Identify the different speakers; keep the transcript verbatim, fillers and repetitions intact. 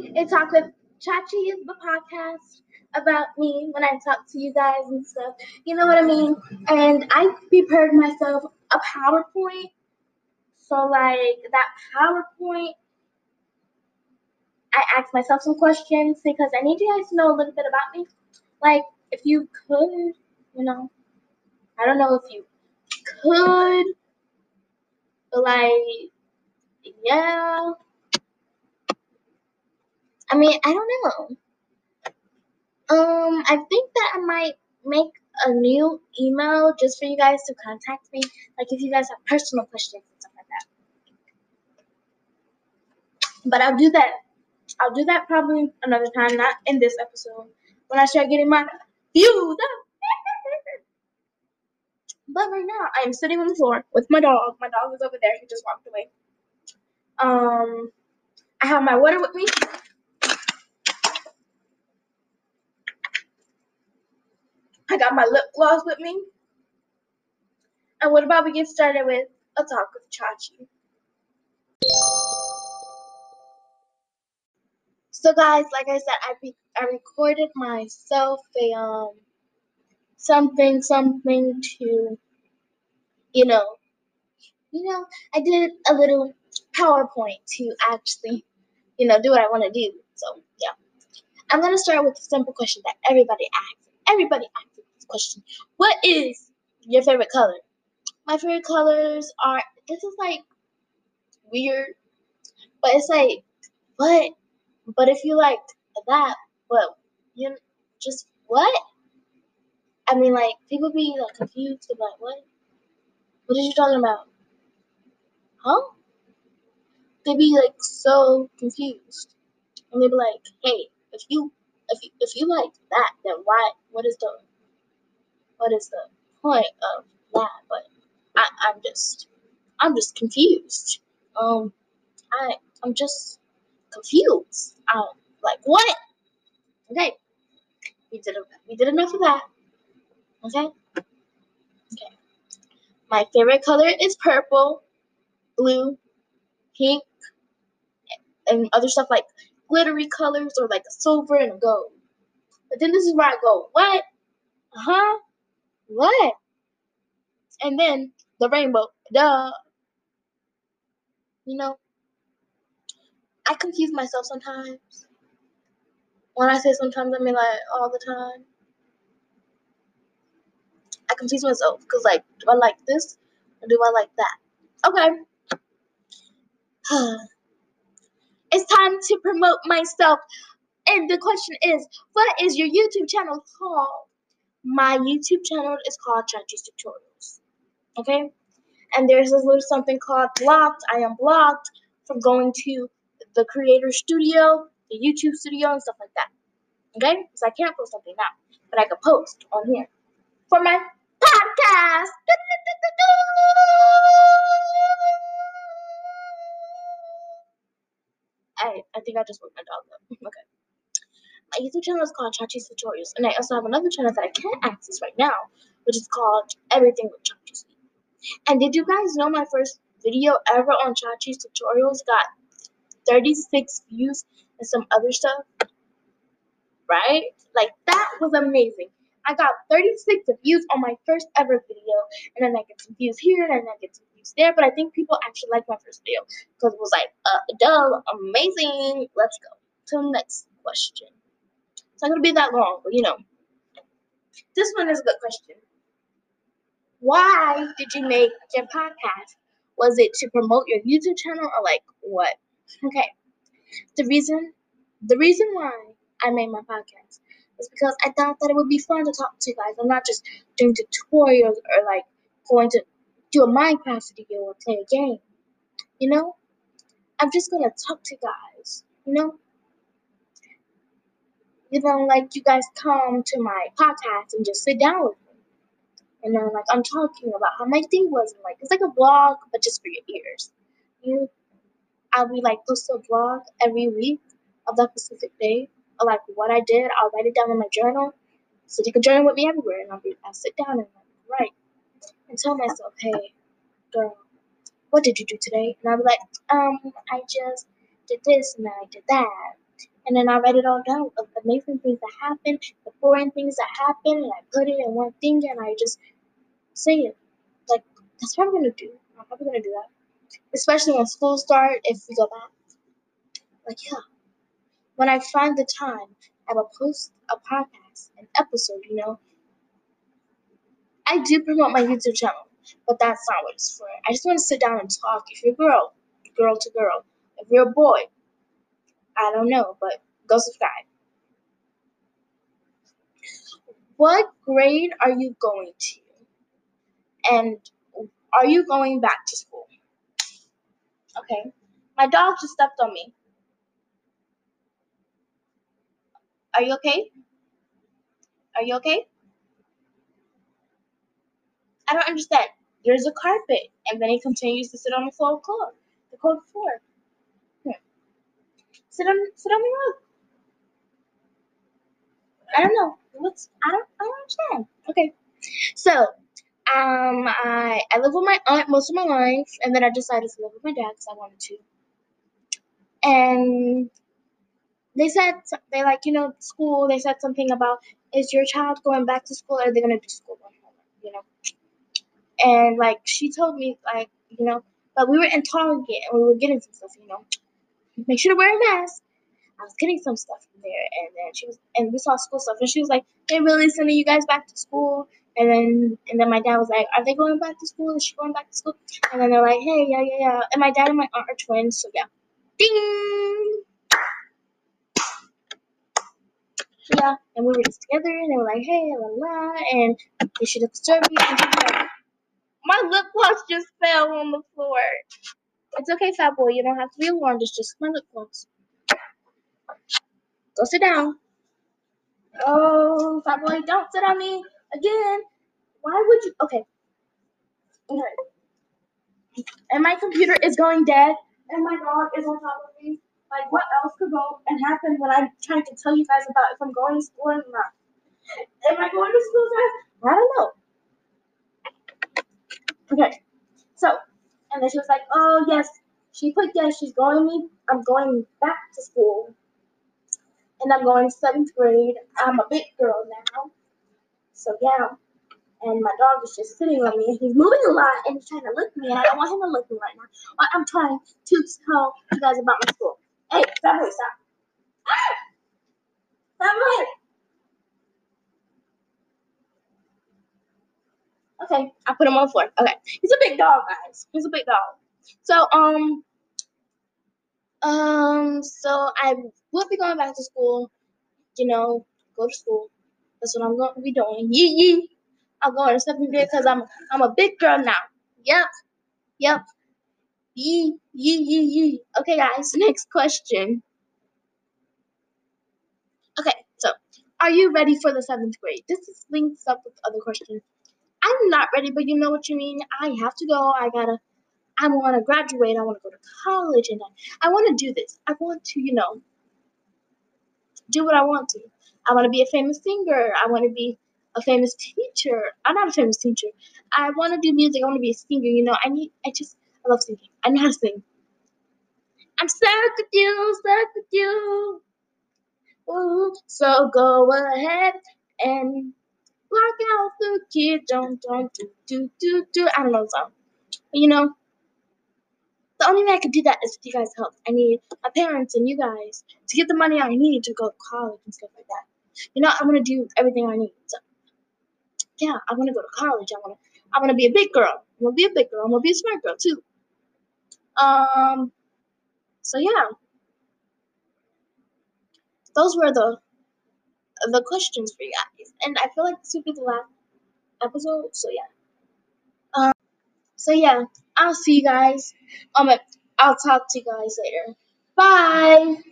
Speaker 1: It's Talk with Chachi is the podcast about me when I talk to you guys and stuff. You know what I mean? And I prepared myself a PowerPoint. So, like, that PowerPoint, I asked myself some questions because I need you guys to know a little bit about me. Like, if you could, you know, I don't know if you could, but, like, yeah. I mean, I don't know. Um, I think that I might make a new email just for you guys to contact me. Like if you guys have personal questions and stuff like that. But I'll do that. I'll do that probably another time, not in this episode. When I start getting my views up. But right now, I am sitting on the floor with my dog. My dog is over there. He just walked away. Um, I have my water with me. I got my lip gloss with me. And what about we get started with a talk with Chachi? So guys, like I said, I be, I recorded myself a um something something to you know you know I did a little PowerPoint to actually you know do what I want to do. So yeah, I'm gonna start with a simple question that everybody asks. Everybody asks this question: what is your favorite color? My favorite colors are. This is like weird, but it's like what? But if you like that, but you just what? I mean, like, people be, like, confused about, what? What are you talking about? Huh? They be, like, so confused. And they be like, hey, if you, if you, if you like that, then why, what is the, what is the point of that? But I, I'm just, I'm just confused. Um, I, I'm just confused. Um, like, what? Okay, we did, we did enough of that. Okay? Okay. My favorite color is purple, blue, pink, and other stuff like glittery colors or like a silver and a gold. But then this is where I go, what? Huh? What? And then the rainbow. Duh. You know, I confuse myself sometimes. When I say sometimes, I mean like all the time. I confuse myself because like, do I like this or do I like that? Okay. It's time to promote myself. And the question is, what is your YouTube channel called? My YouTube channel is called Chachi's Tutorials. Okay? And there's this little something called blocked. I am blocked from going to the creator studio, the YouTube studio, and stuff like that. Okay? So I can't post something now, but I can post on here for my podcast. I, I think I just woke my dog up. Okay. My YouTube channel is called Chachi's Tutorials, and I also have another channel that I can't access right now, which is called Everything with Chachi. And did you guys know my first video ever on Chachi's Tutorials got thirty-six views and some other stuff? Right? Like, that was amazing. I got thirty-six views on my first ever video, and then I get some views here, and then I get some views there, but I think people actually liked my first video, because it was like, uh, duh, amazing. Let's go to the next question. It's not going to be that long, but you know. This one is a good question. Why did you make your podcast? Was it to promote your YouTube channel or like what? Okay. The reason the reason why I made my podcast is because I thought that it would be fun to talk to you guys. I'm not just doing tutorials or like going to do a Minecraft video or play a game. You know? I'm just gonna talk to you guys. You know? You know, like you guys come to my podcast and just sit down with me. And then like I'm talking about how my day was, and like it's like a vlog but just for your ears. You I'll be like post a vlog every week of that specific day, or like what I did. I'll write it down in my journal, so you can journal with me everywhere. And I'll be, I'll sit down and like write and tell myself, hey, girl, what did you do today? And I'll be like, um, I just did this and then I did that. And then I write it all down of the amazing things that happen, the boring things that happen, and I put it in one thing and I just say it. Like, that's what I'm gonna do. I'm probably gonna do that. Especially when school starts, if we go back. Like, yeah. When I find the time, I will post a podcast, an episode, you know. I do promote my YouTube channel, but that's not what it's for. I just want to sit down and talk. If you're a girl, girl to girl. If you're a boy, I don't know, but go subscribe. What grade are you going to? And are you going back to school? Okay. My dog just stepped on me. Are you okay? Are you okay? I don't understand. There's a carpet, and then he continues to sit on the floor floor. The cold floor. Here. Sit on sit on the rug. I don't know. What's I don't I don't understand. Okay. So um I I lived with my aunt most of my life, and then I decided to live with my dad because I wanted to. And they said they like you know school. They said something about is your child going back to school or are they gonna do school from home? You know. And like she told me like you know, but we were in Target and we were getting some stuff. You know, make sure to wear a mask. I was getting some stuff from there, and then she was, and we saw school stuff, and she was like, "They're really sending you guys back to school." And then, and then my dad was like, "Are they going back to school? Is she going back to school?" And then they're like, "Hey, yeah, yeah, yeah." And my dad and my aunt are twins, so yeah. Ding. Yeah, and we were just together, and they were like, "Hey, la la," and they should have served me. And she was like, my lip gloss just fell on the floor. It's okay, fat boy. You don't have to be alarmed. It's just my lip gloss. Go sit down. Oh, fat boy, don't sit on me again. Why would you? Okay. Okay. And my computer is going dead, and my dog is on top of me. Like, what else could go and happen when I'm trying to tell you guys about if I'm going to school or not? Am I going to school, guys? I don't know. Okay. So, and then she was like, "Oh yes." She put yes. She's going me. I'm going back to school, and I'm going seventh grade. I'm a big girl now. So yeah. And my dog is just sitting on me, and he's moving a lot, and he's trying to lick me, and I don't want him to lick me right now. But I'm trying to tell you guys about my school. Hey, stop, boy, stop. Ah! Stop, boy. Okay, I put him on the floor. Okay, he's a big dog, guys. He's a big dog. So, um, um, so I will be going back to school. You know, go to school. That's what I'm going to be doing. Yee yee. I'm going to seventh grade because I'm I'm a big girl now. Yep, yep. Yee yee yee yee. Okay, guys. Next question. Okay, so are you ready for the seventh grade? This is links up with other questions. I'm not ready, but you know what you mean. I have to go. I gotta. I want to graduate. I want to go to college, and I, I want to do this. I want to, you know, do what I want to. I want to be a famous singer. I want to be a famous teacher. I'm not a famous teacher. I want to do music. I want to be a singer. You know, I need. I just. I love singing. I know how to sing. I'm stuck with you, stuck with you. Ooh, so go ahead and block out the kid. Don't, don't, do, do, do, do. I don't know the song. But you know, the only way I could do that is with you guys' help. I need my parents and you guys to get the money I need to go to college and stuff like that. You know, I want to do everything I need. So, yeah, I want to go to college. I want to. I want to be a big girl. I'm gonna be a big girl. I'm gonna be a smart girl too. Um. So yeah, those were the the questions for you guys, and I feel like this would be the last episode. So yeah. Um. So yeah, I'll see you guys. Um. I'll talk to you guys later. Bye.